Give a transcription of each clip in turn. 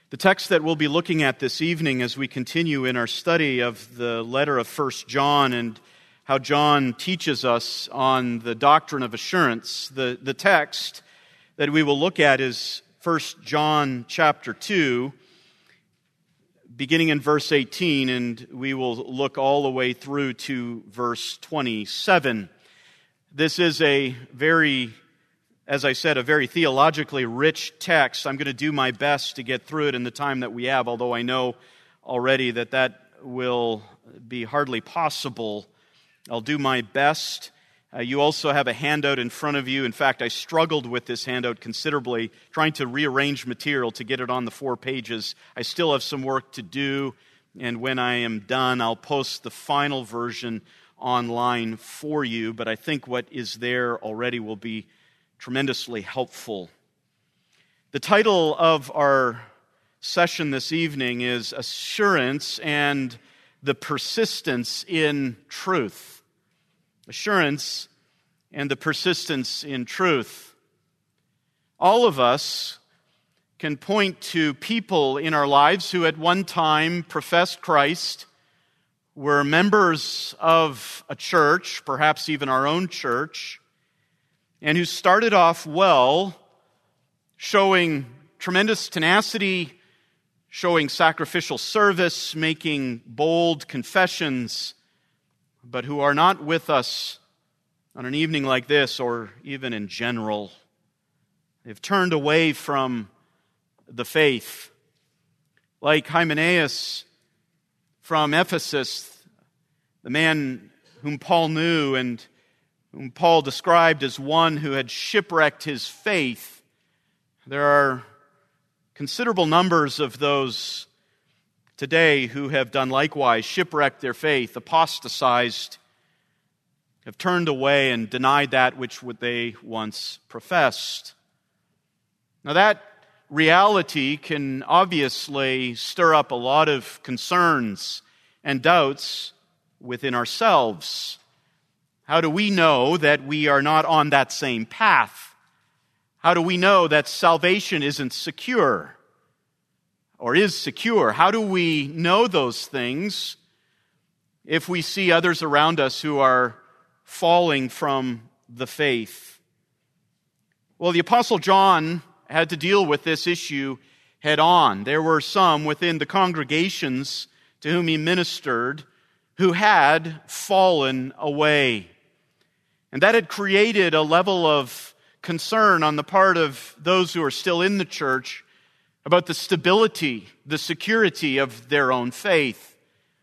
The text that we'll be looking at this evening as we continue in our study of the letter of 1 John and how John teaches us on the doctrine of assurance, the text that we will look at is 1 John chapter 2, beginning in verse 18, and we will look all the way through to verse 27. This is a very theologically rich text. I'm going to do my best to get through it in the time that we have, although I know already that will be hardly possible. I'll do my best. You also have a handout in front of you. In fact, I struggled with this handout considerably, trying to rearrange material to get it on the 4 pages. I still have some work to do, and when I am done, I'll post the final version online for you, but I think what is there already will be tremendously helpful. The title of our session this evening is Assurance and the Persistence in Truth. Assurance and the persistence in truth. All of us can point to people in our lives who at one time professed Christ, were members of a church, perhaps even our own church, and who started off well, showing tremendous tenacity, showing sacrificial service, making bold confessions, but who are not with us on an evening like this or even in general. They've turned away from the faith. Like Hymenaeus from Ephesus, the man whom Paul knew and whom Paul described as one who had shipwrecked his faith. There are considerable numbers of those today who have done likewise, shipwrecked their faith, apostatized, have turned away and denied that which they once professed. Now that reality can obviously stir up a lot of concerns and doubts within ourselves. How do we know that we are not on that same path? How do we know that salvation isn't secure or is secure? How do we know those things if we see others around us who are falling from the faith? Well, the Apostle John had to deal with this issue head on. There were some within the congregations to whom he ministered who had fallen away. And that had created a level of concern on the part of those who are still in the church about the stability, the security of their own faith.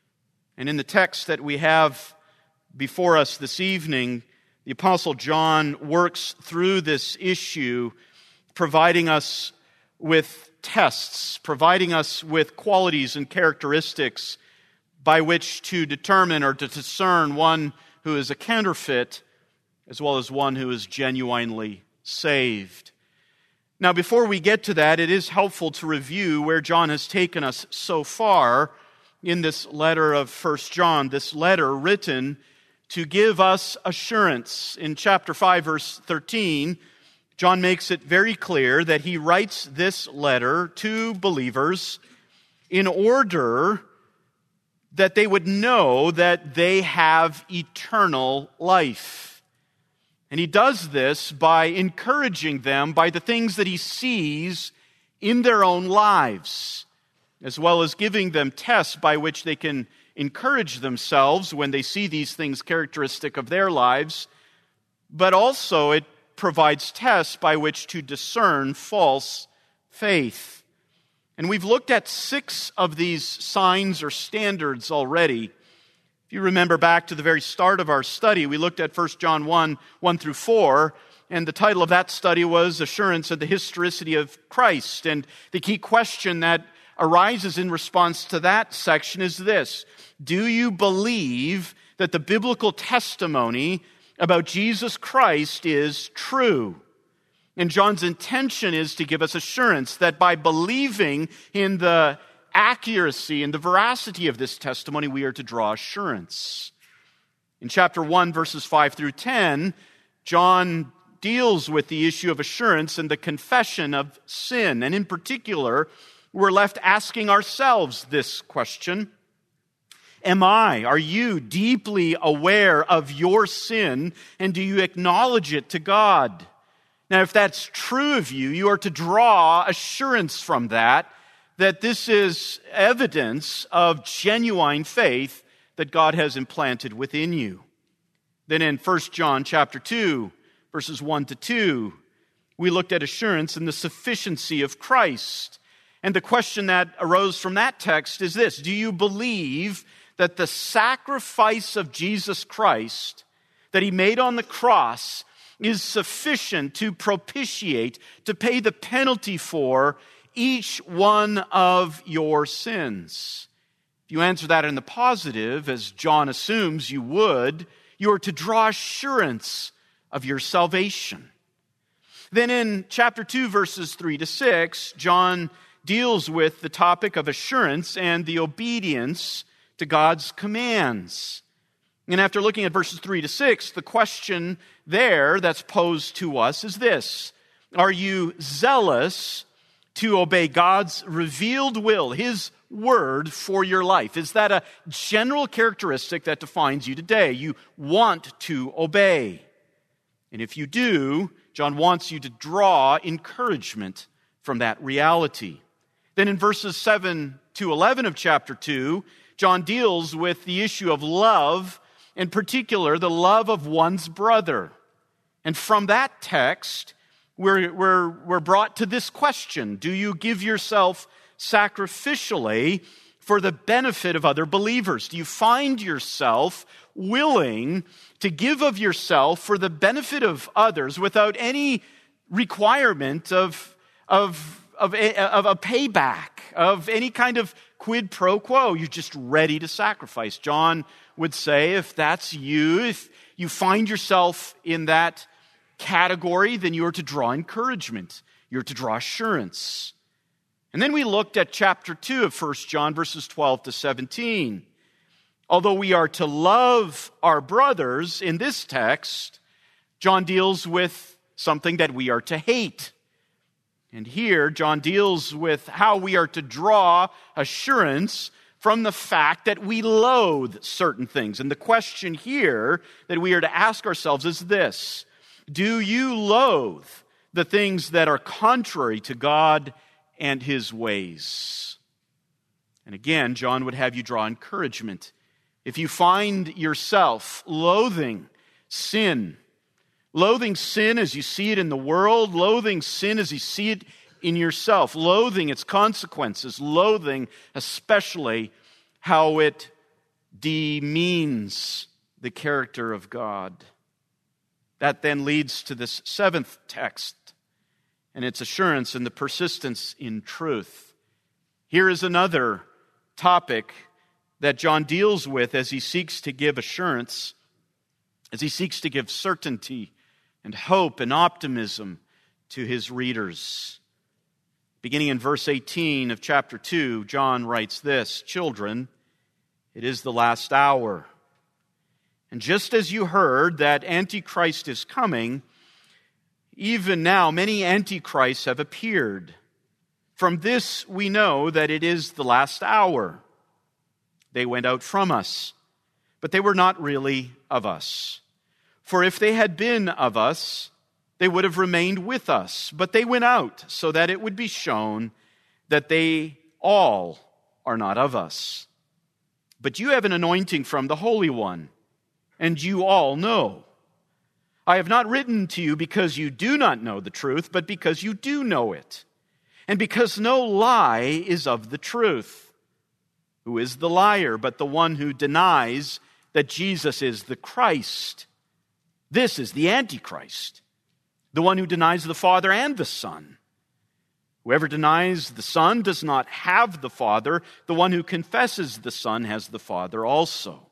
And in the text that we have before us this evening, the Apostle John works through this issue, providing us with tests, providing us with qualities and characteristics by which to determine or to discern one who is a counterfeit as well as one who is genuinely saved. Now, before we get to that, it is helpful to review where John has taken us so far in this letter of 1 John, this letter written to give us assurance. In chapter 5, verse 13, John makes it very clear that he writes this letter to believers in order that they would know that they have eternal life. And he does this by encouraging them by the things that he sees in their own lives, as well as giving them tests by which they can encourage themselves when they see these things characteristic of their lives. But also it provides tests by which to discern false faith. And we've looked at 6 of these signs or standards already. If you remember back to the very start of our study, we looked at 1 John 1 through 4, and the title of that study was Assurance of the Historicity of Christ. And the key question that arises in response to that section is this: do you believe that the biblical testimony about Jesus Christ is true? And John's intention is to give us assurance that by believing in the accuracy and the veracity of this testimony, we are to draw assurance. In chapter 1, verses 5 through 10, John deals with the issue of assurance and the confession of sin. And in particular, we're left asking ourselves this question. Are you deeply aware of your sin, and do you acknowledge it to God? Now, if that's true of you, you are to draw assurance from that this is evidence of genuine faith that God has implanted within you. Then in 1 John chapter 2, verses 1 to 2, we looked at assurance in the sufficiency of Christ. And the question that arose from that text is this: do you believe that the sacrifice of Jesus Christ that he made on the cross is sufficient to propitiate, to pay the penalty for each one of your sins? If you answer that in the positive, as John assumes you would, you are to draw assurance of your salvation. Then in chapter 2, verses 3 to 6, John deals with the topic of assurance and the obedience to God's commands. And after looking at verses 3 to 6, the question there that's posed to us is this: are you zealous to obey God's revealed will, His word for your life? Is that a general characteristic that defines you today? You want to obey. And if you do, John wants you to draw encouragement from that reality. Then in verses 7 to 11 of chapter 2, John deals with the issue of love, in particular, the love of one's brother. And from that text, we're brought to this question: do you give yourself sacrificially for the benefit of other believers? Do you find yourself willing to give of yourself for the benefit of others without any requirement of a payback, of any kind of quid pro quo? You're just ready to sacrifice. John would say, if that's you, if you find yourself in that category, then you are to draw encouragement. You're to draw assurance. And then we looked at chapter 2 of 1 John, verses 12 to 17. Although we are to love our brothers, in this text, John deals with something that we are to hate. And here, John deals with how we are to draw assurance from the fact that we loathe certain things. And the question here that we are to ask ourselves is this: do you loathe the things that are contrary to God and His ways? And again, John would have you draw encouragement. If you find yourself loathing sin as you see it in the world, loathing sin as you see it in yourself, loathing its consequences, loathing especially how it demeans the character of God. That then leads to this seventh text and its assurance and the persistence in truth. Here is another topic that John deals with as he seeks to give assurance, as he seeks to give certainty and hope and optimism to his readers. Beginning in verse 18 of chapter 2, John writes this: "Children, it is the last hour. And just as you heard that Antichrist is coming, even now many Antichrists have appeared. From this we know that it is the last hour. They went out from us, but they were not really of us. For if they had been of us, they would have remained with us. But they went out so that it would be shown that they all are not of us. But you have an anointing from the Holy One, and you all know. I have not written to you because you do not know the truth, but because you do know it, and because no lie is of the truth. Who is the liar but the one who denies that Jesus is the Christ? This is the Antichrist, the one who denies the Father and the Son. Whoever denies the Son does not have the Father. The one who confesses the Son has the Father also.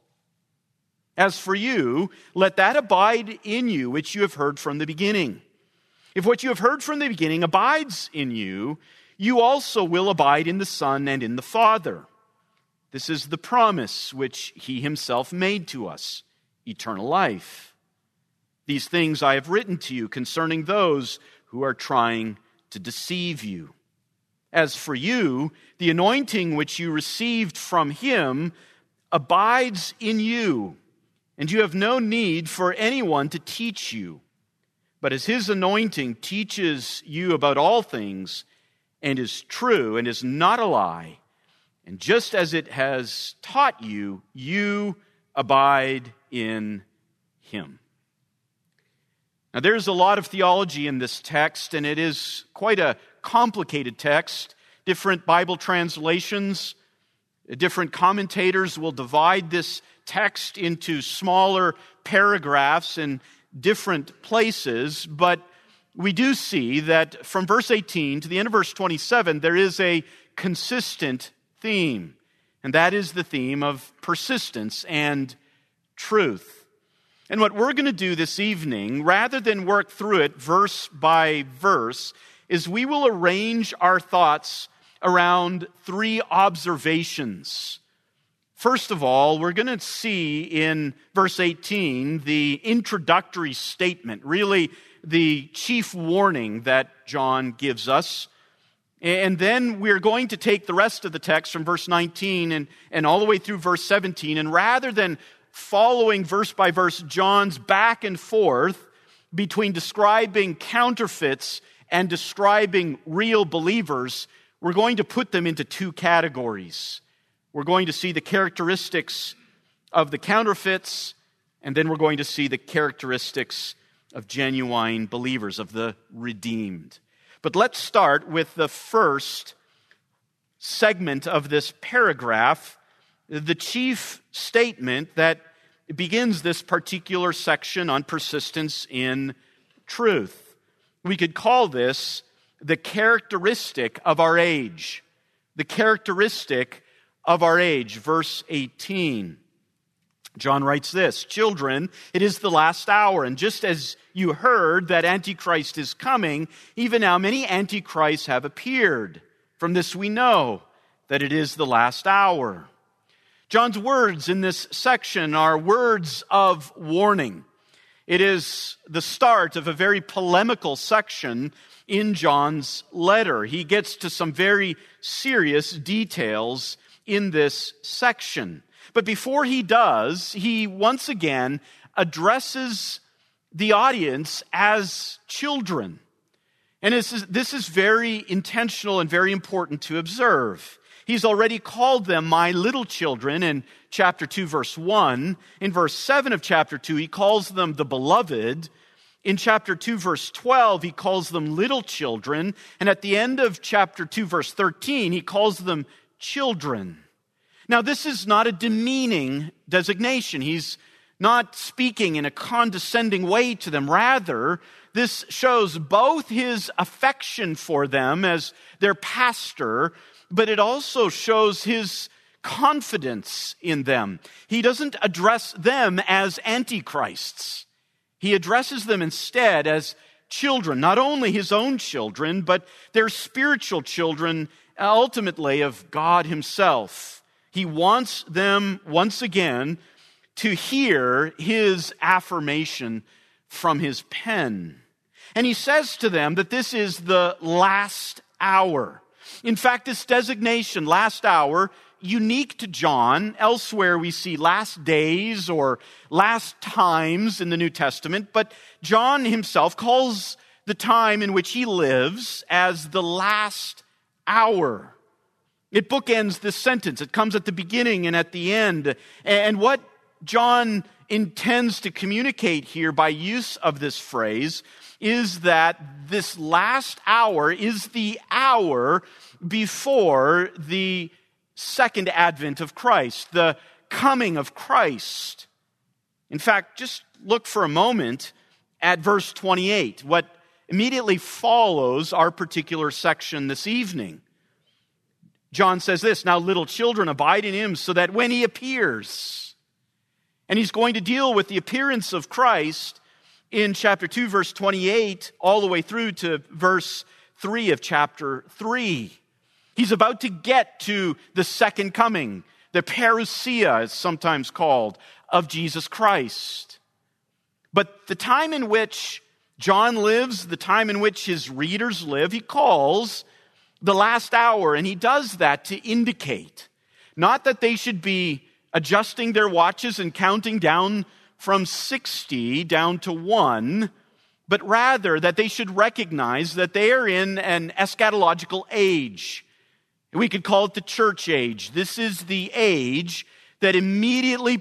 As for you, let that abide in you which you have heard from the beginning. If what you have heard from the beginning abides in you, you also will abide in the Son and in the Father. This is the promise which He Himself made to us, eternal life. These things I have written to you concerning those who are trying to deceive you. As for you, the anointing which you received from him abides in you, and you have no need for anyone to teach you. But as his anointing teaches you about all things, and is true, and is not a lie, and just as it has taught you, you abide in him. Now, there's a lot of theology in this text, and it is quite a complicated text. Different Bible translations, different commentators will divide this text into smaller paragraphs in different places, but we do see that from verse 18 to the end of verse 27, there is a consistent theme, and that is the theme of persistence and truth. And what we're going to do this evening, rather than work through it verse by verse, is we will arrange our thoughts around three observations. First of all, we're going to see in verse 18 the introductory statement, really the chief warning that John gives us. And then we're going to take the rest of the text from verse 19 and all the way through verse 17, and rather than following verse by verse John's back and forth between describing counterfeits and describing real believers, we're going to put them into two categories. We're going to see the characteristics of the counterfeits, and then we're going to see the characteristics of genuine believers, of the redeemed. But let's start with the first segment of this paragraph, the chief statement that begins this particular section on persistence in truth. We could call this the characteristic of our age. The characteristic of our age. Verse 18. John writes this, "Children, it is the last hour, and just as you heard that Antichrist is coming, even now many Antichrists have appeared. From this we know that it is the last hour." John's words in this section are words of warning. It is the start of a very polemical section in John's letter. He gets to some very serious details in this section. But before he does, he once again addresses the audience as children. And this is very intentional and very important to observe. He's already called them my little children in chapter 2, verse 1. In verse 7 of chapter 2, he calls them the beloved. In chapter 2, verse 12, he calls them little children. And at the end of chapter 2, verse 13, he calls them children. Now, this is not a demeaning designation. He's not speaking in a condescending way to them. Rather, this shows both his affection for them as their pastor, but it also shows his confidence in them. He doesn't address them as antichrists. He addresses them instead as children, not only his own children, but their spiritual children, ultimately of God himself. He wants them once again to hear his affirmation from his pen. And he says to them that this is the last hour. In fact, this designation, last hour, unique to John. Elsewhere we see last days or last times in the New Testament, but John himself calls the time in which he lives as the last hour. It bookends this sentence. It comes at the beginning and at the end. And what John intends to communicate here by use of this phrase is that this last hour is the hour before the second advent of Christ, the coming of Christ. In fact, just look for a moment at verse 28, what immediately follows our particular section this evening. John says this, "Now little children, abide in him so that when he appears," and he's going to deal with the appearance of Christ in chapter 2, verse 28, all the way through to verse 3 of chapter 3. He's about to get to the second coming, the parousia, it's sometimes called, of Jesus Christ. But the time in which John lives, the time in which his readers live, he calls the last hour, and he does that to indicate not that they should be adjusting their watches and counting down from 60 down to 1, but rather that they should recognize that they are in an eschatological age. We could call it the church age. This is the age that immediately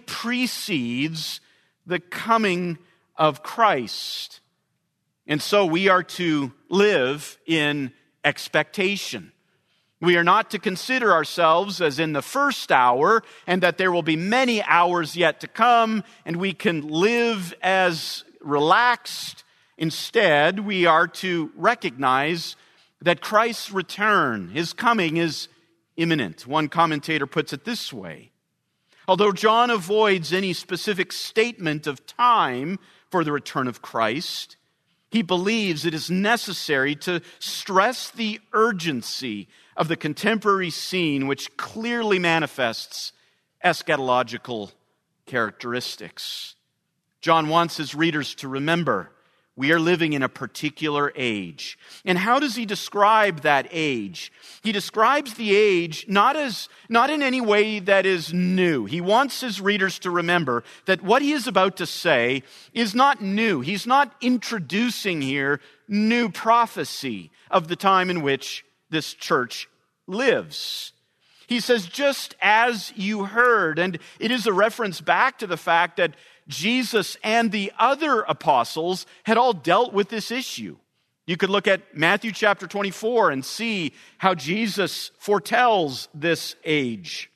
precedes the coming of Christ. And so we are to live in expectation. We are not to consider ourselves as in the first hour, and that there will be many hours yet to come, and we can live as relaxed. Instead, we are to recognize that Christ's return, his coming, is imminent. One commentator puts it this way: although John avoids any specific statement of time for the return of Christ, he believes it is necessary to stress the urgency of the contemporary scene, which clearly manifests eschatological characteristics. John wants his readers to remember we are living in a particular age. And how does he describe that age? He describes the age not in any way that is new. He wants his readers to remember that what he is about to say is not new. He's not introducing here new prophecy of the time in which this church lives. He says, just as you heard, and it is a reference back to the fact that Jesus and the other apostles had all dealt with this issue. You could look at Matthew chapter 24 and see how Jesus foretells this age.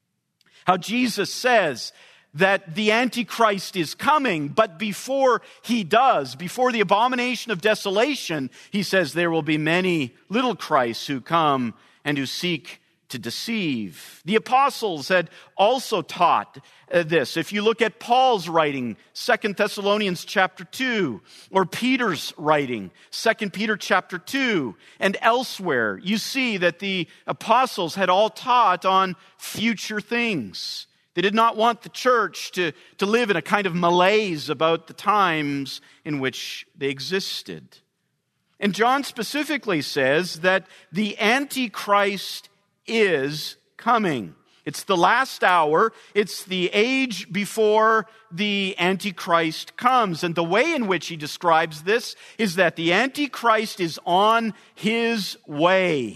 How Jesus says that the Antichrist is coming, but before he does, before the abomination of desolation, he says there will be many little Christs who come and who seek to deceive. The apostles had also taught this. If you look at Paul's writing, 2 Thessalonians chapter 2, or Peter's writing, 2 Peter chapter 2, and elsewhere, you see that the apostles had all taught on future things. They did not want the church to live in a kind of malaise about the times in which they existed. And John specifically says that the Antichrist is coming. It's the last hour. It's the age before the Antichrist comes. And the way in which he describes this is that the Antichrist is on his way.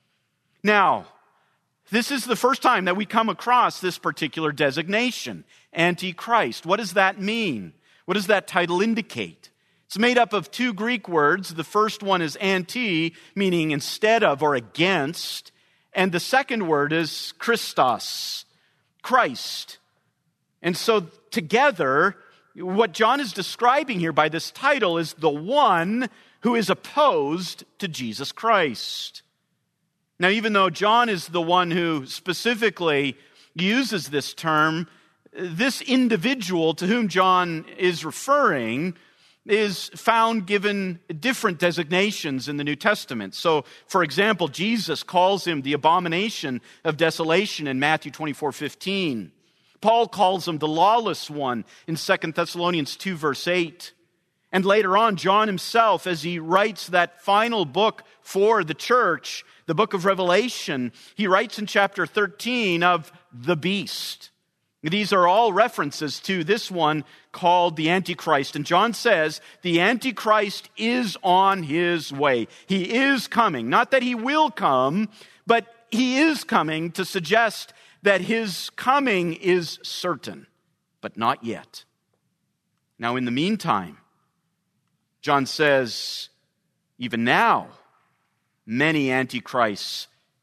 Now, this is the first time that we come across this particular designation, Antichrist. What does that mean? What does that title indicate? It's made up of two Greek words. The first one is anti, meaning instead of or against. And the second word is Christos, Christ. And so together, what John is describing here by this title is the one who is opposed to Jesus Christ. Now, even though John is the one who specifically uses this term, this individual to whom John is referring is found given different designations in the New Testament. So, for example, Jesus calls him the abomination of desolation in Matthew 24:15. Paul calls him the lawless one in 2 Thessalonians 2, verse 8. And later on, John himself, as he writes that final book for the church, the book of Revelation, he writes in chapter 13 of the beast. These are all references to this one called the Antichrist. And John says the Antichrist is on his way. He is coming. Not that he will come, but he is coming, to suggest that his coming is certain, but not yet. Now, in the meantime, John says, even now, many Antichrists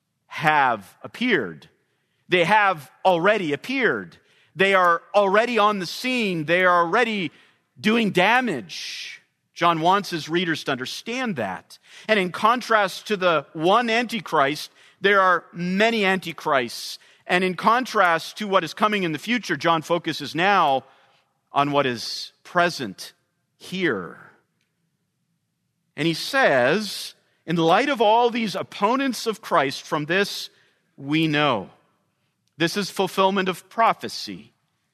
have appeared. They have already appeared. They are already on the scene. They are already doing damage. John wants his readers to understand that. And in contrast to the one Antichrist, there are many Antichrists. And in contrast to what is coming in the future, John focuses now on what is present here. And he says, in light of all these opponents of Christ, from this we know. This is fulfillment of prophecy.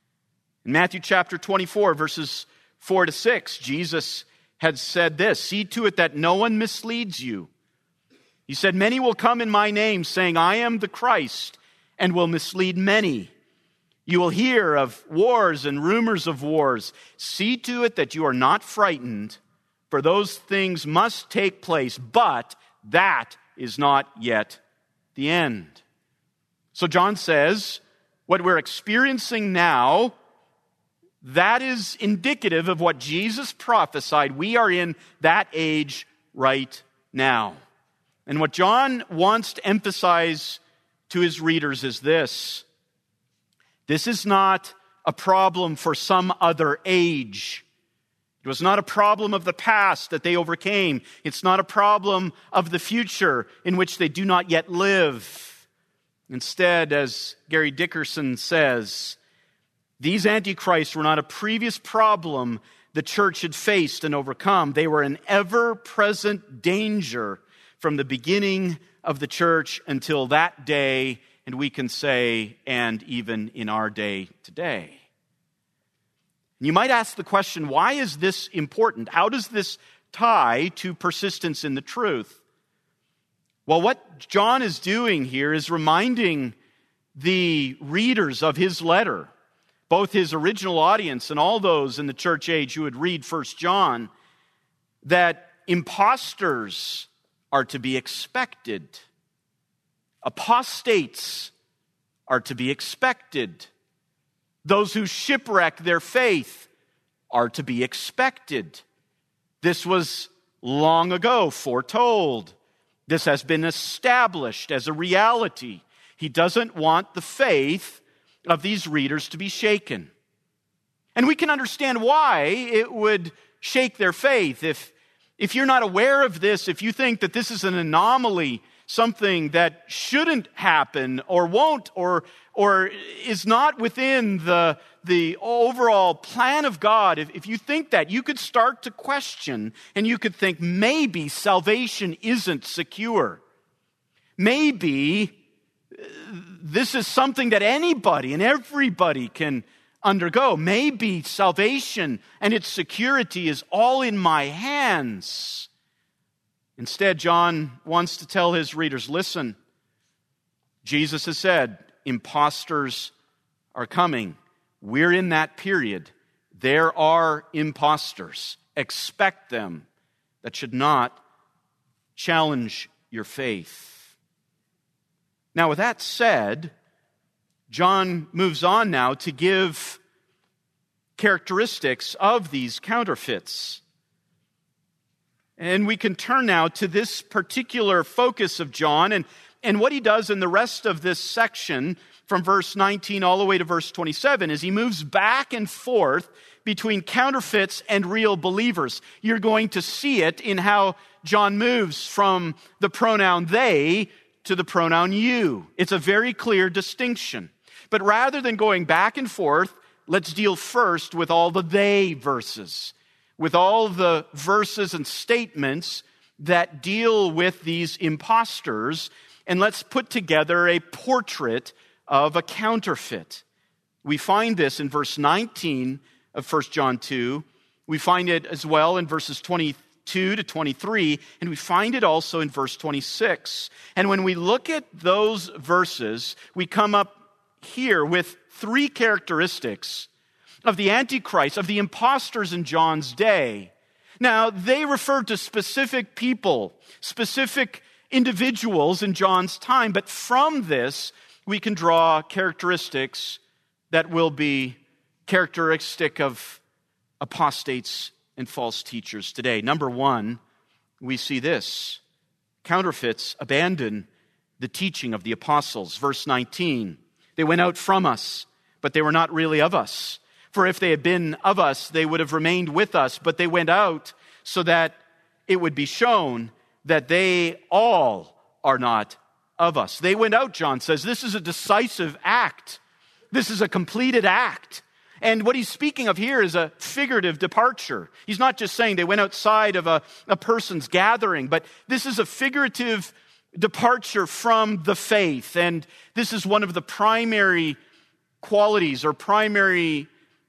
In Matthew chapter 24, verses 4 to 6, Jesus had said this: "See to it that no one misleads you. He said, "Many will come in my name, saying, 'I am the Christ,' and will mislead many. You will hear of wars and rumors of wars. See to it that you are not frightened, for those things must take place, but that is not yet the end." So John says, what we're experiencing now, that is indicative of what Jesus prophesied. We are in that age right now. And what John wants to emphasize to his readers is this: this is not a problem for some other age. It was not a problem of the past that they overcame. It's not a problem of the future in which they do not yet live. Instead, as Gary Dickerson says, these antichrists were not a previous problem the church had faced and overcome. They were an ever-present danger from the beginning of the church until that day, and we can say, and even in our day today. You might ask the question, why is this important? How does this tie to persistence in the truth? Well, what John is doing here is reminding the readers of his letter, both his original audience and all those in the church age who would read 1 John, that imposters are to be expected. Apostates are to be expected. Those who shipwreck their faith are to be expected. This was long ago foretold. This has been established as a reality. He doesn't want the faith of these readers to be shaken. And we can understand why it would shake their faith. If you're not aware of this, if you think that this is an anomaly, something that shouldn't happen or won't or is not within the overall plan of God, if you think that, you could start to question and you could think maybe salvation isn't secure. Maybe this is something that anybody and everybody can undergo. Maybe salvation and its security is all in my hands. Instead, John wants to tell his readers, listen, Jesus has said, imposters are coming. We're in that period. There are imposters. Expect them. That should not challenge your faith. Now, with that said, John moves on now to give characteristics of these counterfeits. And we can turn now to this particular focus of John and what he does in the rest of this section from verse 19 all the way to verse 27 is he moves back and forth between counterfeits and real believers. You're going to see it in how John moves from the pronoun they to the pronoun you. It's a very clear distinction. But rather than going back and forth, let's deal first with all the they verses, with all the verses and statements that deal with these imposters, and let's put together a portrait of a counterfeit. We find this in verse 19 of 1 John 2. We find it as well in verses 22 to 23, and we find it also in verse 26. And when we look at those verses, we come up here with three characteristics of the Antichrist, of the imposters in John's day. Now, they refer to specific people, specific individuals in John's time, but from this, we can draw characteristics that will be characteristic of apostates and false teachers today. Number one, we see this. Counterfeits abandon the teaching of the apostles. Verse 19, they went out from us, but they were not really of us. For if they had been of us, they would have remained with us, but they went out so that it would be shown that they all are not of us. They went out, John says. This is a decisive act. This is a completed act. And what he's speaking of here is a figurative departure. He's not just saying they went outside of a person's gathering, but this is a figurative departure from the faith. And this is one of the primary qualities or primary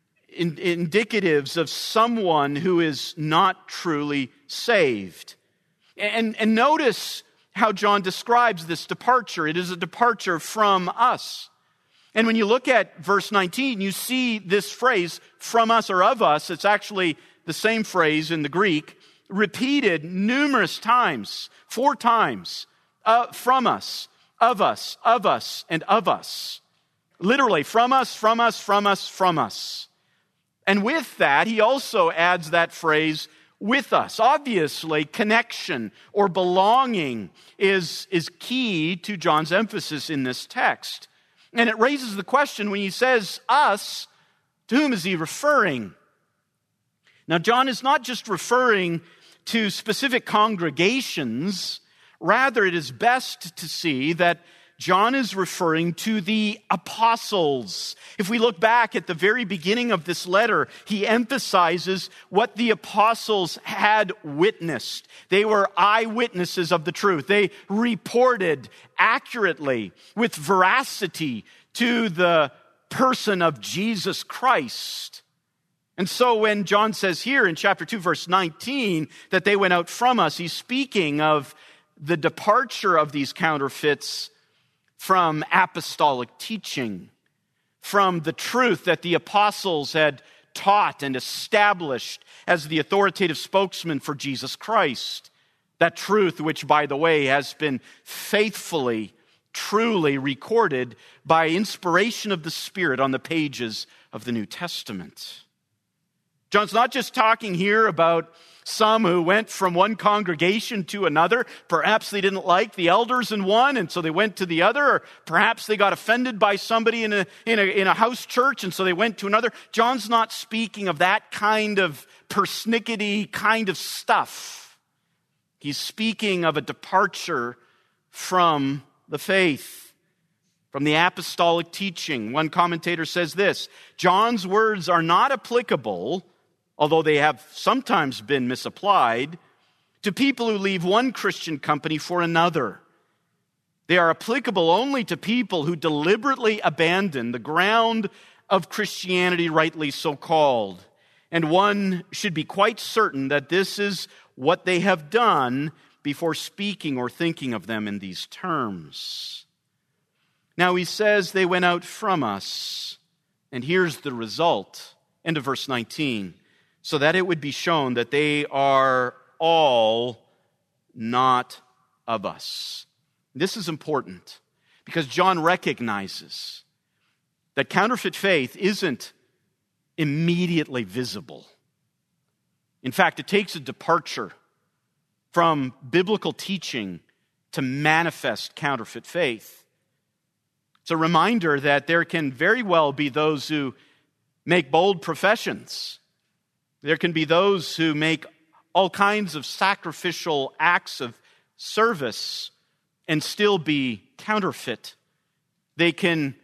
indicatives of someone who is not truly saved. And notice how John describes this departure. It is a departure from us. And when you look at verse 19, you see this phrase, from us or of us. It's actually the same phrase in the Greek, repeated numerous times, 4 times, from us, of us, and of us. Literally, from us, from us, from us, from us. And with that, he also adds that phrase, with us. Obviously, connection or belonging is key to John's emphasis in this text. And it raises the question, when he says us, to whom is he referring? Now, John is not just referring to specific congregations. Rather, it is best to see that John is referring to the apostles. If we look back at the very beginning of this letter, he emphasizes what the apostles had witnessed. They were eyewitnesses of the truth. They reported accurately, with veracity, to the person of Jesus Christ. And so when John says here in chapter 2, verse 19, that they went out from us, he's speaking of the departure of these counterfeits from apostolic teaching, from the truth that the apostles had taught and established as the authoritative spokesman for Jesus Christ. That truth which, by the way, has been faithfully, truly recorded by inspiration of the Spirit on the pages of the New Testament. John's not just talking here about some who went from one congregation to another. Perhaps they didn't like the elders in one, and so they went to the other. Or perhaps they got offended by somebody in a house church, and so they went to another. John's not speaking of that kind of persnickety kind of stuff. He's speaking of a departure from the faith, from the apostolic teaching. One commentator says this: John's words are not applicable, although they have sometimes been misapplied, to people who leave one Christian company for another. They are applicable only to people who deliberately abandon the ground of Christianity, rightly so called. And one should be quite certain that this is what they have done before speaking or thinking of them in these terms. Now he says they went out from us, and here's the result. End of verse 19. So that it would be shown that they are all not of us. This is important because John recognizes that counterfeit faith isn't immediately visible. In fact, it takes a departure from biblical teaching to manifest counterfeit faith. It's a reminder that there can very well be those who make bold professions. There can be those who make all kinds of sacrificial acts of service and still be counterfeit. They can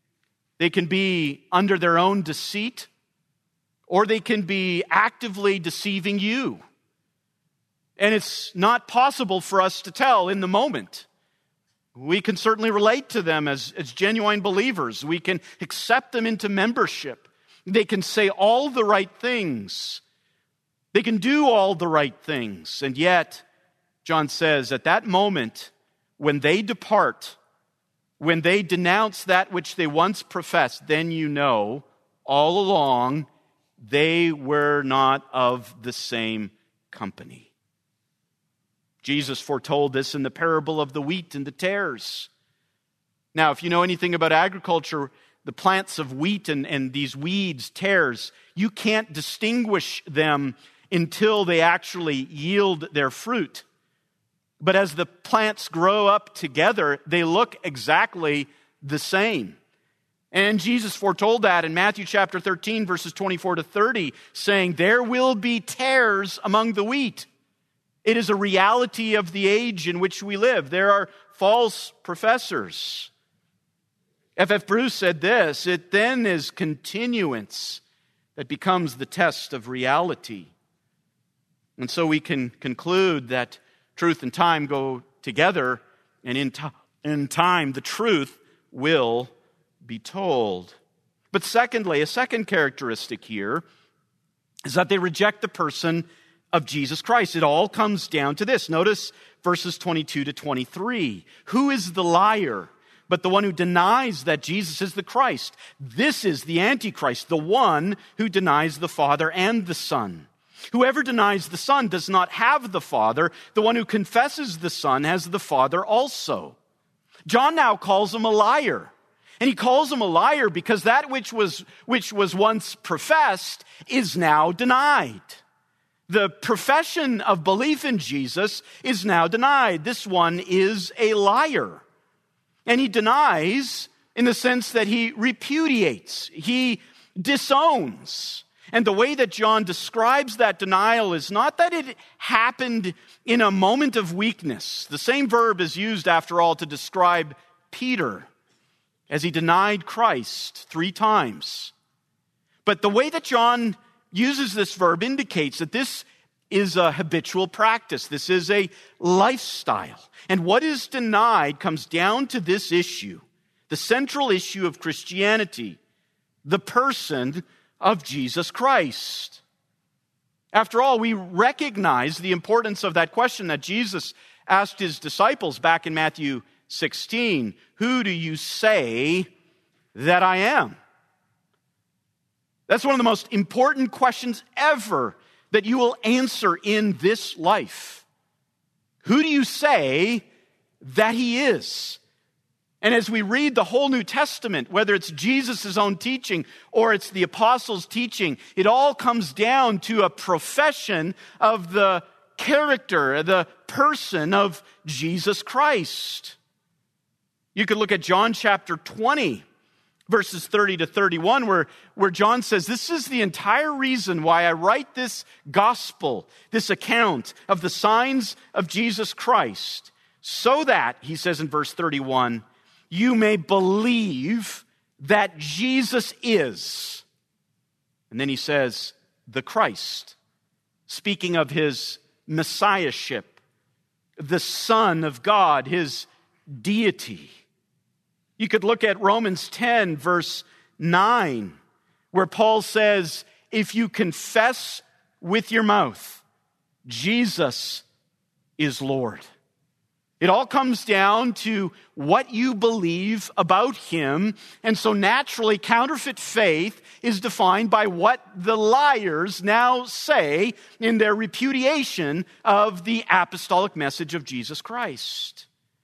be under their own deceit, or they can be actively deceiving you. And it's not possible for us to tell in the moment. We can certainly relate to them as genuine believers. We can accept them into membership. They can say all the right things. They can do all the right things. And yet, John says, at that moment, when they depart, when they denounce that which they once professed, then you know all along they were not of the same company. Jesus foretold this in the parable of the wheat and the tares. Now, if you know anything about agriculture, the plants of wheat and these weeds, tares, you can't distinguish them until they actually yield their fruit. But as the plants grow up together, they look exactly the same. And Jesus foretold that in Matthew chapter 13, verses 24 to 30, saying, there will be tares among the wheat. It is a reality of the age in which we live. There are false professors. F.F. Bruce said this: it then is continuance that becomes the test of reality. And so we can conclude that truth and time go together, and in time the truth will be told. But secondly, a second characteristic here is that they reject the person of Jesus Christ. It all comes down to this. Notice verses 22 to 23. Who is the liar but the one who denies that Jesus is the Christ? This is the Antichrist, the one who denies the Father and the Son. Whoever denies the Son does not have the Father. The one who confesses the Son has the Father also. John now calls him a liar. And he calls him a liar because that which was once professed is now denied. The profession of belief in Jesus is now denied. This one is a liar. And he denies in the sense that he repudiates, he disowns. And the way that John describes that denial is not that it happened in a moment of weakness. The same verb is used, after all, to describe Peter as he denied Christ 3 times. But the way that John uses this verb indicates that this is a habitual practice. This is a lifestyle. And what is denied comes down to this issue, the central issue of Christianity, the person of Jesus Christ. After all, we recognize the importance of that question that Jesus asked his disciples back in Matthew 16. Who do you say that I am? That's one of the most important questions ever that you will answer in this life. Who do you say that he is? And as we read the whole New Testament, whether it's Jesus' own teaching or it's the apostles' teaching, it all comes down to a profession of the character, the person of Jesus Christ. You could look at John chapter 20, verses 30 to 31, where John says, this is the entire reason why I write this gospel, this account of the signs of Jesus Christ, so that, he says in verse 31, you may believe that Jesus is. And then he says, the Christ, speaking of his messiahship, the Son of God, his deity. You could look at Romans 10, verse 9, where Paul says, if you confess with your mouth, Jesus is Lord. It all comes down to what you believe about him. And so naturally, counterfeit faith is defined by what the liars now say in their repudiation of the apostolic message of Jesus Christ.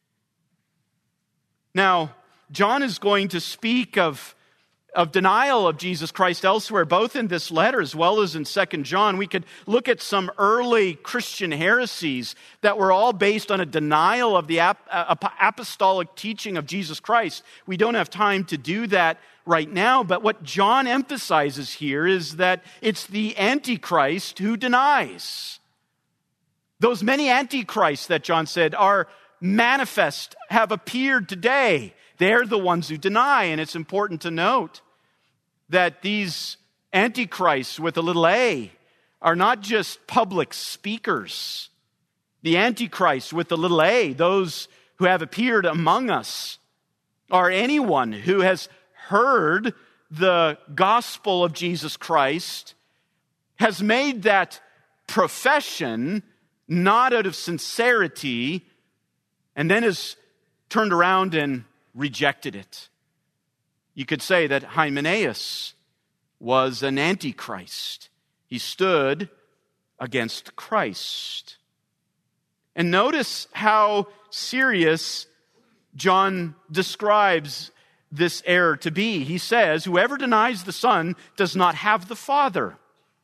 Now, John is going to speak of denial of Jesus Christ elsewhere, both in this letter as well as in 2 John. We could look at some early Christian heresies that were all based on a denial of the apostolic teaching of Jesus Christ. We don't have time to do that right now, but what John emphasizes here is that it's the Antichrist who denies. Those many Antichrists that John said are manifest, have appeared today. They're the ones who deny, and it's important to note that these antichrists with a little a are not just public speakers. The antichrists with the little a, those who have appeared among us, are anyone who has heard the gospel of Jesus Christ, has made that profession not out of sincerity, and then has turned around and rejected it. You could say that Hymenaeus was an antichrist. He stood against Christ. And notice how serious John describes this error to be. He says, whoever denies the Son does not have the Father.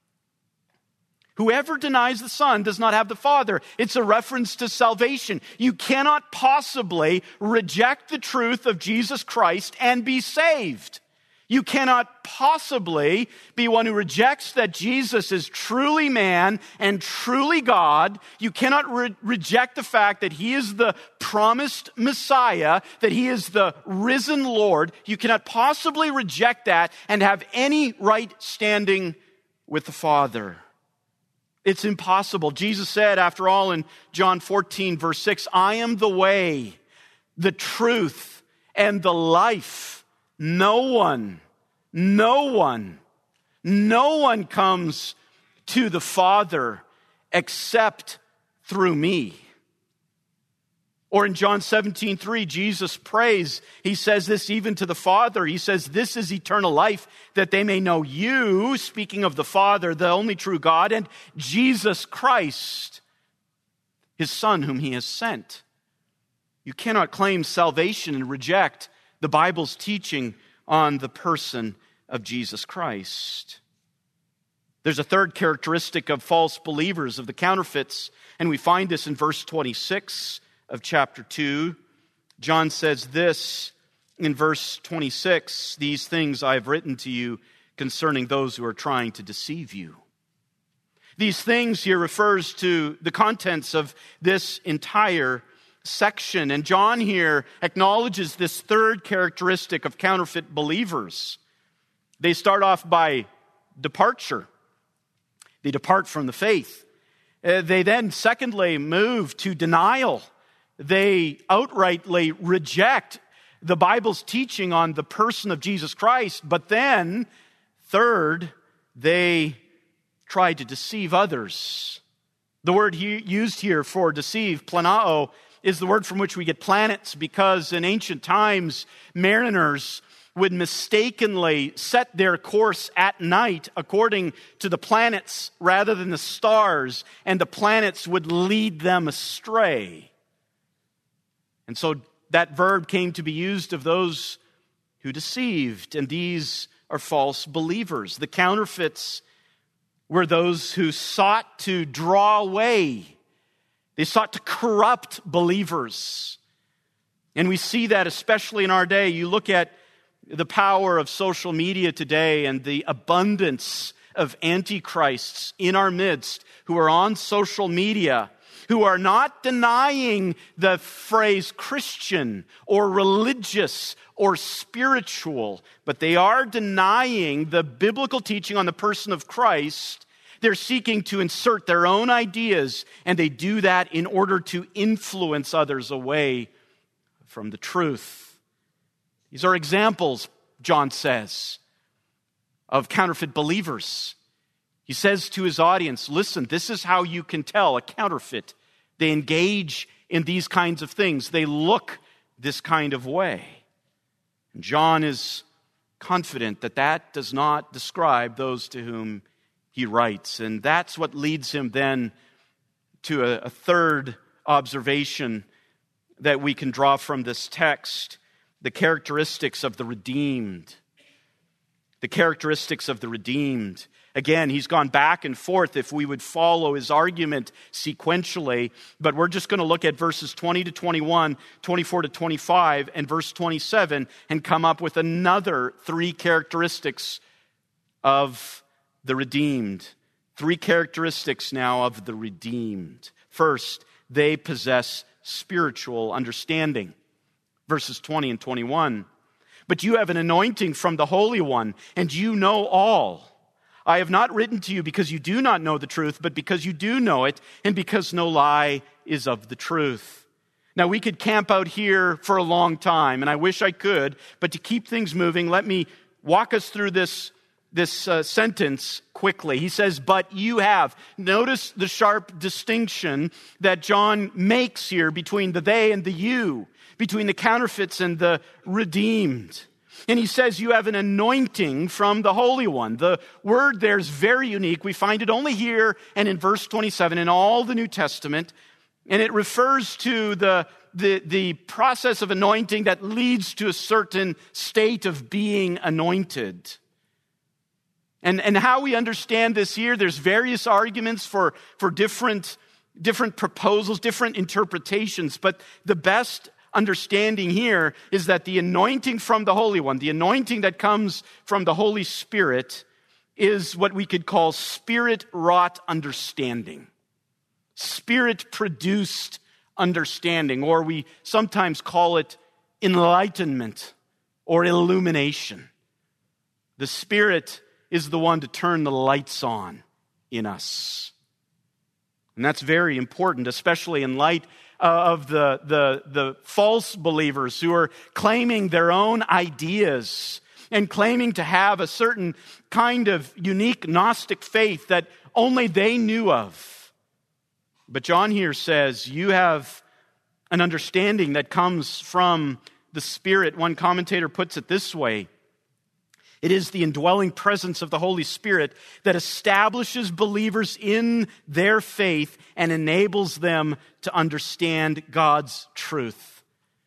Whoever denies the Son does not have the Father. It's a reference to salvation. You cannot possibly reject the truth of Jesus Christ and be saved. You cannot possibly be one who rejects that Jesus is truly man and truly God. You cannot reject the fact that he is the promised Messiah, that he is the risen Lord. You cannot possibly reject that and have any right standing with the Father. It's impossible. Jesus said, after all, in John 14, verse 6, I am the way, the truth, and the life. No one comes to the Father except through me. Or in John 17:3, Jesus prays. He says this even to the Father. He says, this is eternal life, that they may know you, speaking of the Father, the only true God, and Jesus Christ, his Son, whom he has sent. You cannot claim salvation and reject the Bible's teaching on the person of Jesus Christ. There's a third characteristic of false believers, of the counterfeits, and we find this in verse 26 of chapter 2. John says this in verse 26, these things I have written to you concerning those who are trying to deceive you. These things here refers to the contents of this entire section. And John here acknowledges this third characteristic of counterfeit believers. They start off by departure. They depart from the faith. They then, secondly, move to denial. They outrightly reject the Bible's teaching on the person of Jesus Christ. But then, third, they try to deceive others. The word used here for deceive, planao, is the word from which we get planets, because in ancient times, mariners would mistakenly set their course at night according to the planets rather than the stars, and the planets would lead them astray. And so that verb came to be used of those who deceived, and these are false believers. The counterfeits were those who sought to draw away. They sought to corrupt believers. And we see that especially in our day. You look at the power of social media today and the abundance of antichrists in our midst who are on social media, who are not denying the phrase Christian or religious or spiritual, but they are denying the biblical teaching on the person of Christ. They're seeking to insert their own ideas, and they do that in order to influence others away from the truth. These are examples, John says, of counterfeit believers. He says to his audience, listen, this is how you can tell a counterfeit. They engage in these kinds of things. They look this kind of way. And John is confident that that does not describe those to whom he writes. And that's what leads him then to a third observation that we can draw from this text: the characteristics of the redeemed. The characteristics of the redeemed. Again, he's gone back and forth if we would follow his argument sequentially, but we're just going to look at verses 20 to 21, 24 to 25, and verse 27, and come up with another three characteristics of the redeemed. Three characteristics now of the redeemed. First, they possess spiritual understanding. Verses 20 and 21. But you have an anointing from the Holy One, and you know all. I have not written to you because you do not know the truth, but because you do know it, and because no lie is of the truth. Now, we could camp out here for a long time, and I wish I could, but to keep things moving, let me walk us through this sentence quickly. He says, but you have. Notice the sharp distinction that John makes here between the they and the you, between the counterfeits and the redeemed. And he says, you have an anointing from the Holy One. The word there is very unique. We find it only here and in verse 27 in all the New Testament. And it refers to the process of anointing that leads to a certain state of being anointed. And how we understand this here, there's various arguments for different proposals, different interpretations. But the best understanding here is that the anointing from the Holy One, the anointing that comes from the Holy Spirit, is what we could call spirit-wrought understanding. Spirit-produced understanding, or we sometimes call it enlightenment or illumination. The Spirit is the one to turn the lights on in us. And that's very important, especially in light of the false believers who are claiming their own ideas and claiming to have a certain kind of unique Gnostic faith that only they knew of. But John here says you have an understanding that comes from the Spirit. One commentator puts it this way: it is the indwelling presence of the Holy Spirit that establishes believers in their faith and enables them to understand God's truth.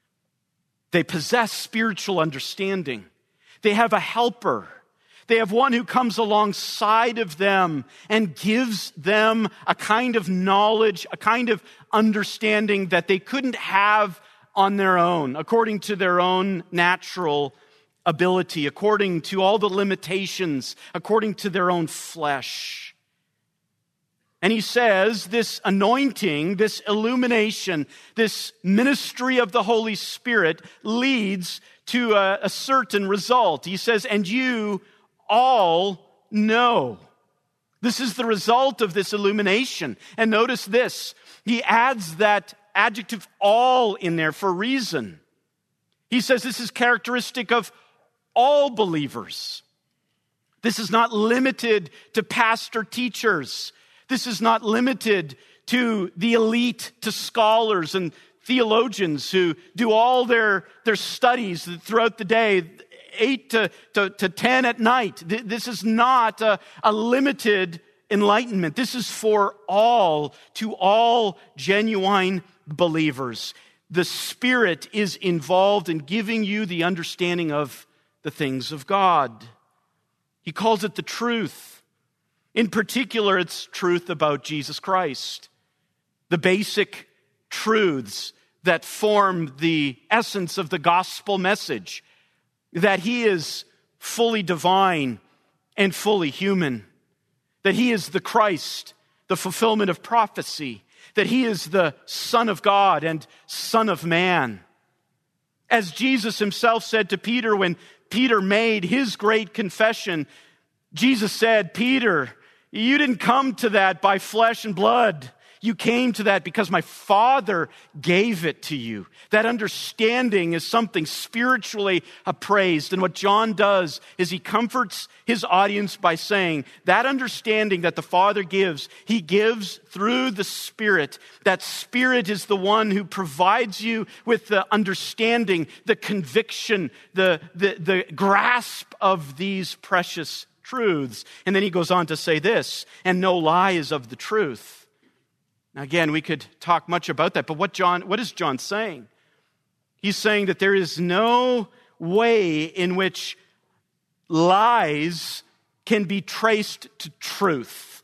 They possess spiritual understanding. They have a helper. They have one who comes alongside of them and gives them a kind of knowledge, a kind of understanding that they couldn't have on their own, according to their own natural ability, according to all the limitations, according to their own flesh. And he says this anointing, this illumination, this ministry of the Holy Spirit leads to a certain result. He says, and you all know. This is the result of this illumination. And notice this, he adds that adjective all in there for a reason. He says this is characteristic of all believers. This is not limited to pastor teachers. This is not limited to the elite, to scholars and theologians who do all their studies throughout the day, 8 to 10 at night. This is not a limited enlightenment. This is for all, to all genuine believers. The Spirit is involved in giving you the understanding of the things of God. He calls it the truth. In particular, it's truth about Jesus Christ. The basic truths that form the essence of the gospel message. That he is fully divine and fully human. That he is the Christ, the fulfillment of prophecy. That he is the Son of God and Son of Man. As Jesus himself said to Peter when Peter made his great confession, Jesus said, Peter, you didn't come to that by flesh and blood. You came to that because my Father gave it to you. That understanding is something spiritually appraised. And what John does is he comforts his audience by saying that understanding that the Father gives, he gives through the Spirit. That Spirit is the one who provides you with the understanding, the conviction, the grasp of these precious truths. And then he goes on to say this, and no lie is of the truth. Now again, we could talk much about that, but what is John saying? He's saying that there is no way in which lies can be traced to truth.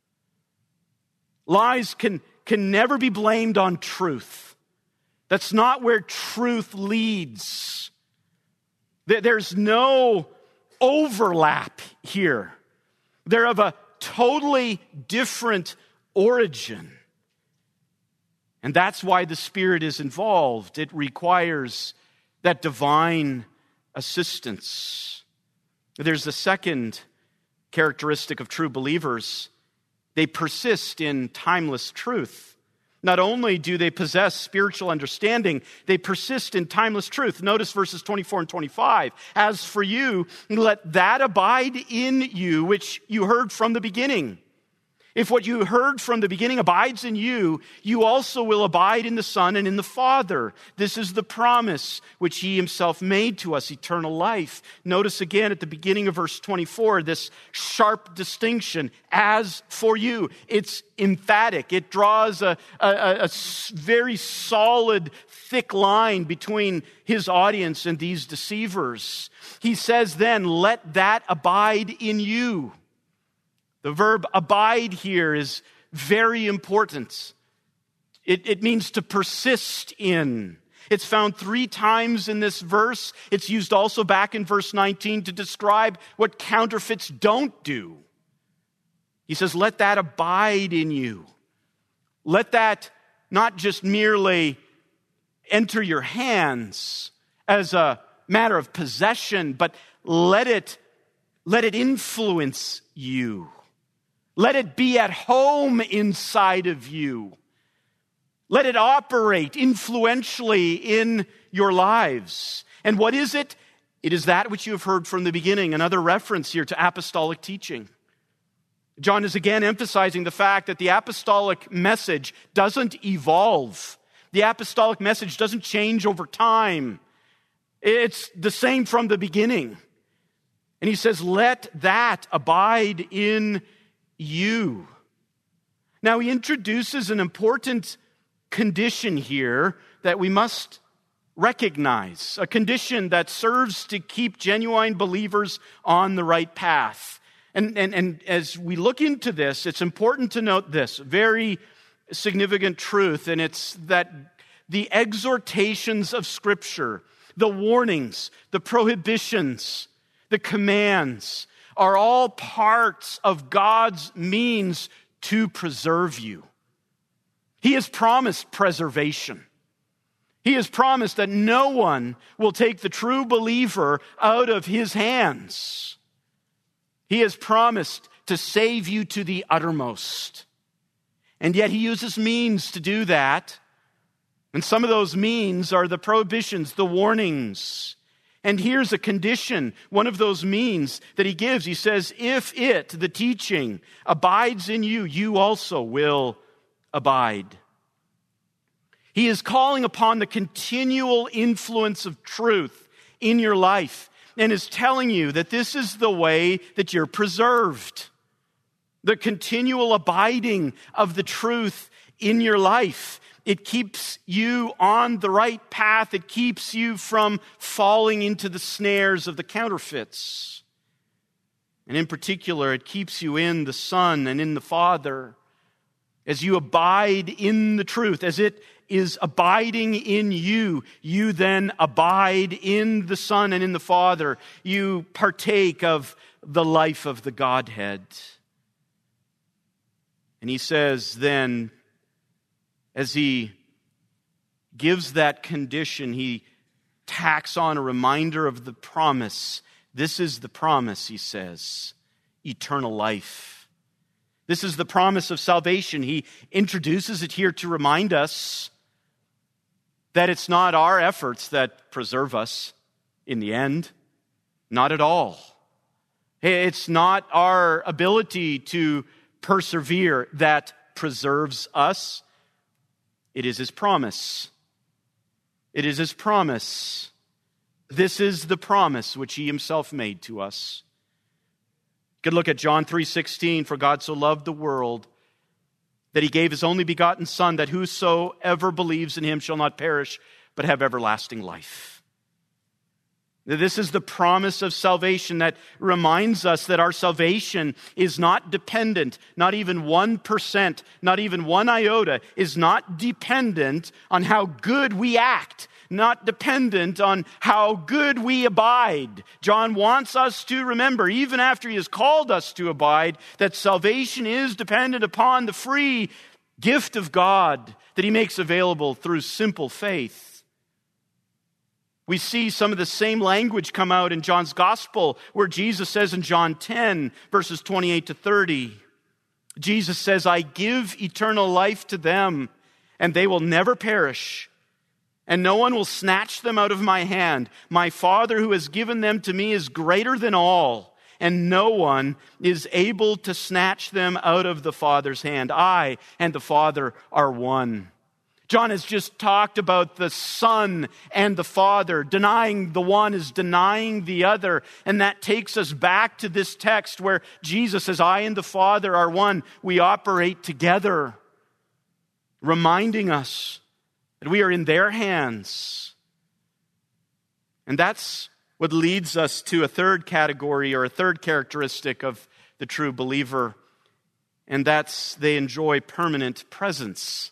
Lies can never be blamed on truth. That's not where truth leads. There's no overlap here. They're of a totally different origin. And that's why the Spirit is involved. It requires that divine assistance. There's the second characteristic of true believers. They persist in timeless truth. Not only do they possess spiritual understanding, they persist in timeless truth. Notice verses 24 and 25. As for you, let that abide in you which you heard from the beginning. If what you heard from the beginning abides in you, you also will abide in the Son and in the Father. This is the promise which he himself made to us, eternal life. Notice again at the beginning of verse 24, this sharp distinction, as for you. It's emphatic. It draws a very solid, thick line between his audience and these deceivers. He says then, let that abide in you. The verb abide here is very important. It means to persist in. It's found 3 times in this verse. It's used also back in verse 19 to describe what counterfeits don't do. He says, let that abide in you. Let that not just merely enter your hands as a matter of possession, but let it influence you. Let it be at home inside of you. Let it operate influentially in your lives. And what is it? It is that which you have heard from the beginning. Another reference here to apostolic teaching. John is again emphasizing the fact that the apostolic message doesn't evolve. The apostolic message doesn't change over time. It's the same from the beginning. And he says, let that abide in you. Now he introduces an important condition here that we must recognize, a condition that serves to keep genuine believers on the right path. And as we look into this, it's important to note this very significant truth, and it's that the exhortations of Scripture, the warnings, the prohibitions, the commands are all parts of God's means to preserve you. He has promised preservation. He has promised that no one will take the true believer out of his hands. He has promised to save you to the uttermost. And yet he uses means to do that. And some of those means are the prohibitions, the warnings. And here's a condition, one of those means that he gives. He says, if it, the teaching, abides in you, you also will abide. He is calling upon the continual influence of truth in your life and is telling you that this is the way that you're preserved. The continual abiding of the truth in your life. It keeps you on the right path. It keeps you from falling into the snares of the counterfeits. And in particular, it keeps you in the Son and in the Father. As you abide in the truth, as it is abiding in you, you then abide in the Son and in the Father. You partake of the life of the Godhead. And he says then, as he gives that condition, he tacks on a reminder of the promise. This is the promise, he says, eternal life. This is the promise of salvation. He introduces it here to remind us that it's not our efforts that preserve us in the end. Not at all. It's not our ability to persevere that preserves us. It is his promise. It is his promise. This is the promise which he himself made to us. You could look at John 3:16, for God so loved the world that he gave his only begotten Son, that whosoever believes in him shall not perish, but have everlasting life. This is the promise of salvation that reminds us that our salvation is not dependent, not even 1%, not even 1 iota, is not dependent on how good we act, not dependent on how good we abide. John wants us to remember, even after he has called us to abide, that salvation is dependent upon the free gift of God that he makes available through simple faith. We see some of the same language come out in John's Gospel, where Jesus says in John 10, verses 28 to 30, Jesus says, I give eternal life to them, and they will never perish, and no one will snatch them out of my hand. My Father who has given them to me is greater than all, and no one is able to snatch them out of the Father's hand. I and the Father are one. John has just talked about the Son and the Father. Denying the one is denying the other. And that takes us back to this text where Jesus says, I and the Father are one. We operate together, reminding us that we are in their hands. And that's what leads us to a third category or a third characteristic of the true believer. And that's they enjoy permanent presence.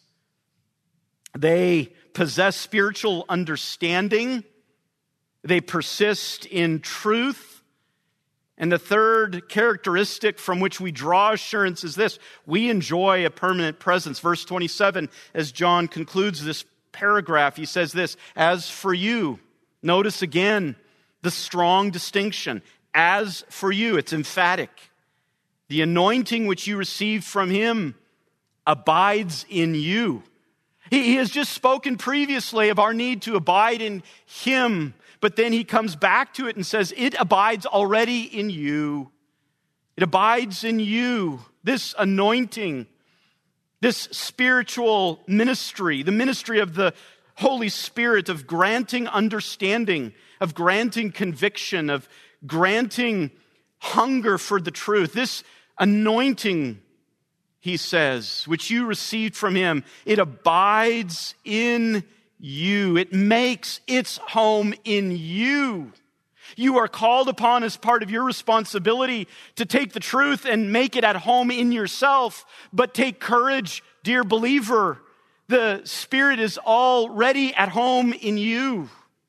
They possess spiritual understanding. They persist in truth. And the third characteristic from which we draw assurance is this: we enjoy a permanent presence. Verse 27, as John concludes this paragraph, he says this, as for you, notice again the strong distinction. As for you, it's emphatic. The anointing which you received from him abides in you. He has just spoken previously of our need to abide in him, but then he comes back to it and says, it abides already in you. It abides in you. this anointing, this spiritual ministry, the ministry of the Holy Spirit, of granting understanding, of granting conviction, of granting hunger for the truth. This anointing, he says, which you received from him, it abides in you. It makes its home in you. You are called upon as part of your responsibility to take the truth and make it at home in yourself. But take courage, dear believer. The Spirit is already at home in you.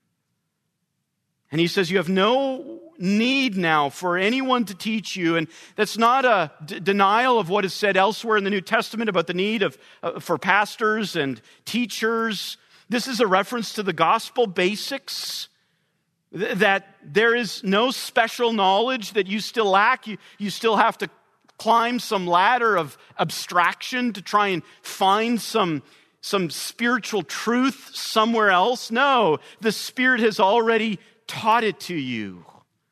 And he says you have no need now for anyone to teach you. And that's not a denial of what is said elsewhere in the New Testament about the need for pastors and teachers. This is a reference to the gospel basics, that there is no special knowledge that you still lack. You still have to climb some ladder of abstraction to try and find some spiritual truth somewhere else. No, the Spirit has already taught it to you.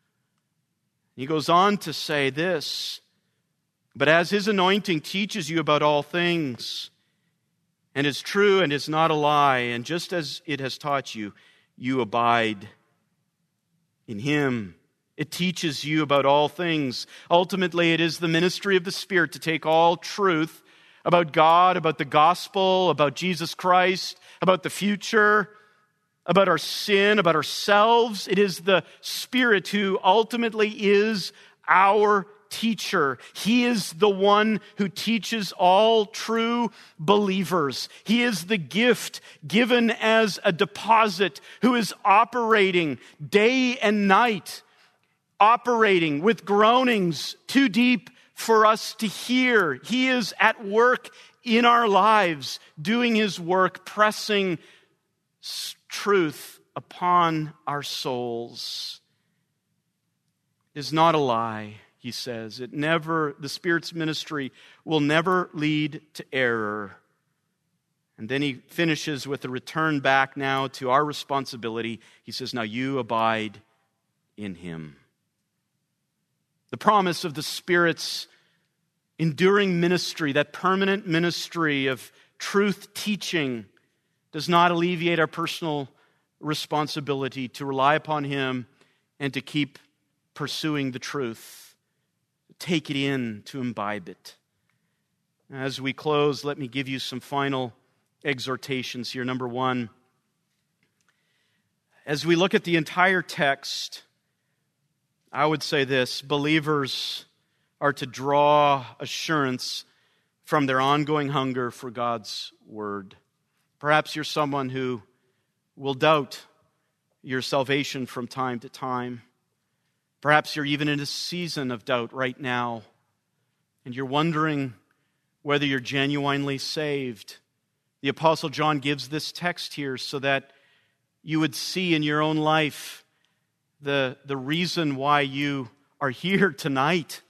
He goes on to say this, but as his anointing teaches you about all things, and is true and is not a lie, and just as it has taught you, you abide in him. It teaches you about all things. Ultimately, it is the ministry of the Spirit to take all truth about God, about the gospel, about Jesus Christ, about the future, about our sin, about ourselves. It is the Spirit who ultimately is our teacher. He is the one who teaches all true believers. He is the gift given as a deposit, who is operating day and night, operating with groanings too deep for us to hear. He is at work in our lives, doing his work, pressing truth upon our souls. It is not a lie, he says. The Spirit's ministry will never lead to error. And then he finishes with a return back now to our responsibility. He says, now you abide in him. The promise of the Spirit's enduring ministry, that permanent ministry of truth teaching, does not alleviate our personal responsibility to rely upon him and to keep pursuing the truth. Take it in, to imbibe it. As we close, let me give you some final exhortations here. Number one, as we look at the entire text, I would say this: believers are to draw assurance from their ongoing hunger for God's word. Perhaps you're someone who will doubt your salvation from time to time. Perhaps you're even in a season of doubt right now, and you're wondering whether you're genuinely saved. The Apostle John gives this text here so that you would see in your own life the reason why you are here tonight,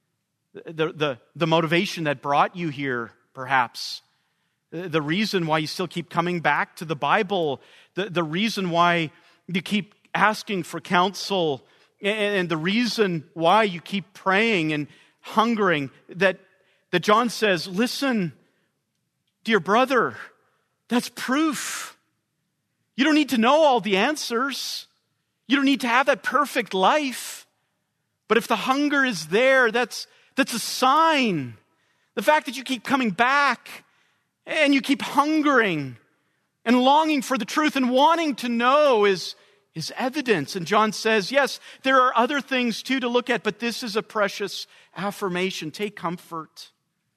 the motivation that brought you here, perhaps. The reason why you still keep coming back to the Bible, the reason why you keep asking for counsel, and the reason why you keep praying and hungering, that John says, listen, dear brother, that's proof. You don't need to know all the answers. You don't need to have that perfect life. But if the hunger is there, that's a sign. The fact that you keep coming back and you keep hungering and longing for the truth and wanting to know is evidence. And John says, yes, there are other things too to look at, but this is a precious affirmation. Take comfort.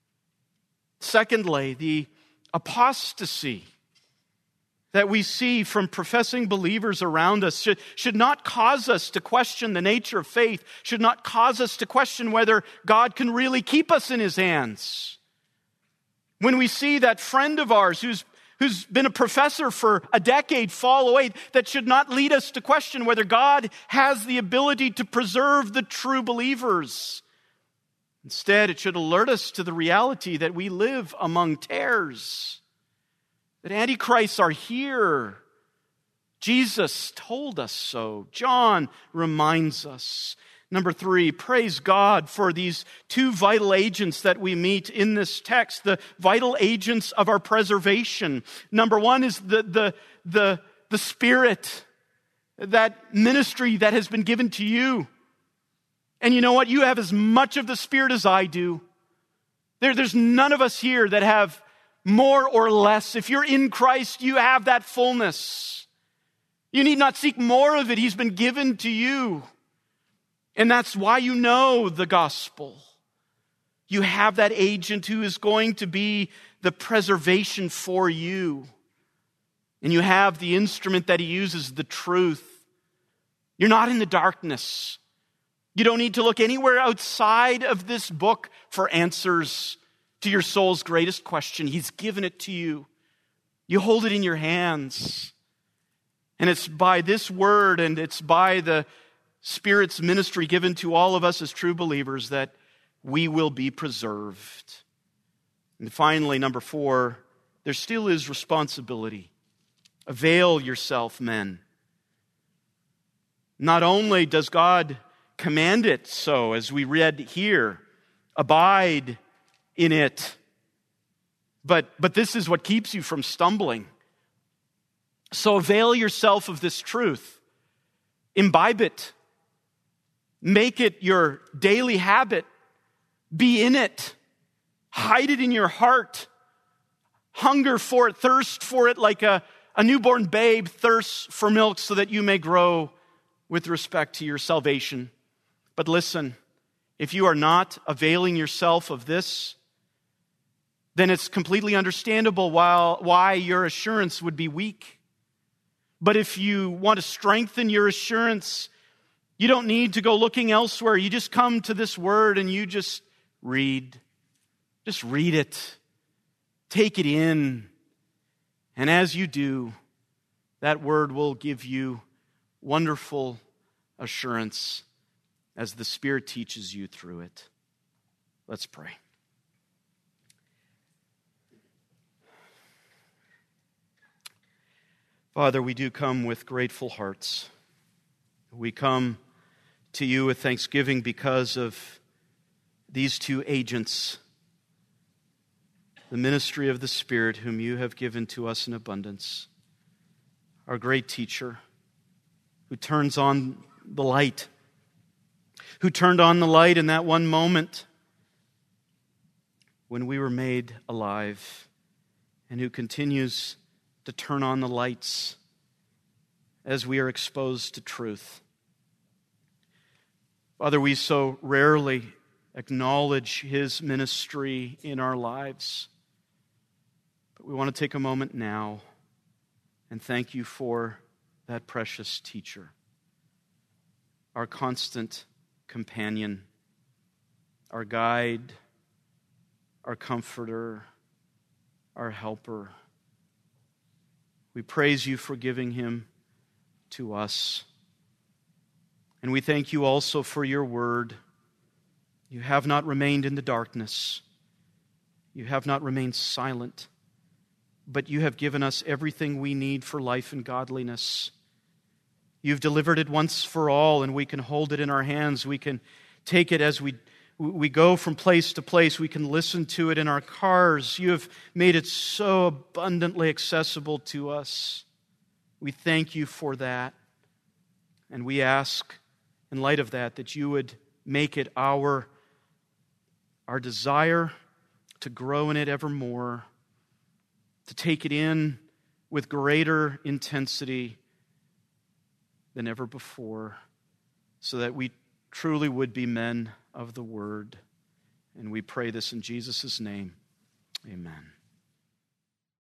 Secondly, the apostasy that we see from professing believers around us should not cause us to question the nature of faith, should not cause us to question whether God can really keep us in his hands. When we see that friend of ours who's been a professor for a decade fall away, that should not lead us to question whether God has the ability to preserve the true believers. Instead, it should alert us to the reality that we live among tares, that antichrists are here. Jesus told us so. John reminds us. Number 3, praise God for these two vital agents that we meet in this text, the vital agents of our preservation. Number 1 is the Spirit, that ministry that has been given to you. And you know what? You have as much of the Spirit as I do. There's none of us here that have more or less. If you're in Christ, you have that fullness. You need not seek more of it. He's been given to you. And that's why you know the gospel. You have that agent who is going to be the preservation for you. And you have the instrument that he uses, the truth. You're not in the darkness. You don't need to look anywhere outside of this book for answers to your soul's greatest question. He's given it to you. You hold it in your hands. And it's by this word and it's by the Spirit's ministry given to all of us as true believers that we will be preserved. And finally, number 4, there still is responsibility. Avail yourself, men. Not only does God command it so, as we read here, abide in it, but this is what keeps you from stumbling. So avail yourself of this truth. Imbibe it. Make it your daily habit. Be in it. Hide it in your heart. Hunger for it, thirst for it like a newborn babe thirsts for milk so that you may grow with respect to your salvation. But listen, if you are not availing yourself of this, then it's completely understandable why your assurance would be weak. But if you want to strengthen your assurance, you don't need to go looking elsewhere. You just come to this word and you just read. Just read it. Take it in. And as you do, that word will give you wonderful assurance as the Spirit teaches you through it. Let's pray. Father, we do come with grateful hearts. We come to you with thanksgiving because of these two agents, the ministry of the Spirit whom you have given to us in abundance, our great teacher who turns on the light, who turned on the light in that one moment when we were made alive, and who continues to turn on the lights as we are exposed to truth. Father, we so rarely acknowledge his ministry in our lives, but we want to take a moment now and thank you for that precious teacher, our constant companion, our guide, our comforter, our helper. We praise you for giving him to us. And we thank you also for your word. You have not remained in the darkness. You have not remained silent. But you have given us everything we need for life and godliness. You've delivered it once for all, and we can hold it in our hands. We can take it as we go from place to place. We can listen to it in our cars. You have made it so abundantly accessible to us. We thank you for that. And we ask, in light of that, that you would make it our desire to grow in it evermore, to take it in with greater intensity than ever before, so that we truly would be men of the Word. And we pray this in Jesus' name. Amen.